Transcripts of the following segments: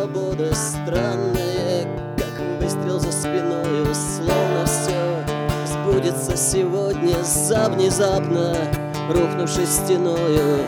свободы странное, как выстрел за спиною, словно все сбудется сегодня за внезапно рухнувшей стеною.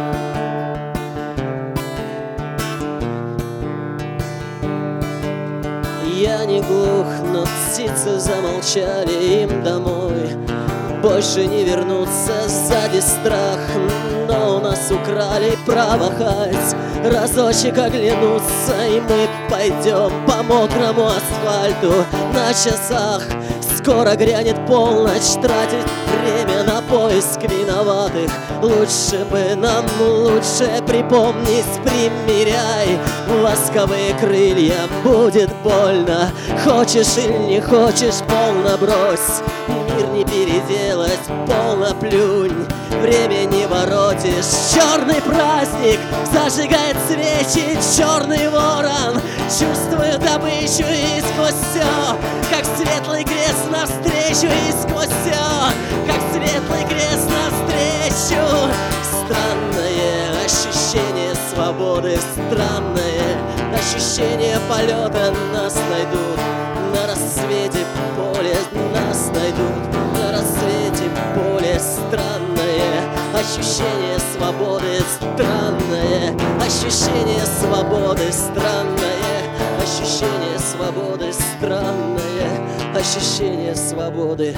Я не глух, но птицы замолчали, им домой больше не вернуться. Сзади страх, но у нас украли право хоть разочек оглянуться. И мы пойдем по мокрому асфальту на часах. Скоро грянет полночь, тратить время на поиск виноватых. Лучше бы нам, лучше припомнить, примеряй восковые крылья. Будет больно, хочешь или не хочешь, полно брось. Мир не переделать, полно плюнь, время не воротишь. Черный праздник зажигает свечи, черный ворон чувствует добычу. И сквозь все, как светлый крест навстречу, и сквозь все, как светлый крест навстречу. Странное ощущение свободы, странное ощущение полета. Нас найдут на рассвете поле, нас найдут на рассвете поле. Странное ощущение свободы, странное ощущение свободы, странное ощущение свободы, странное ощущение свободы.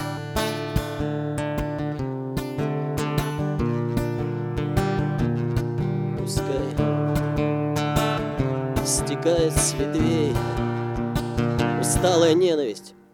Пускай стекает с ветвей усталая ненависть.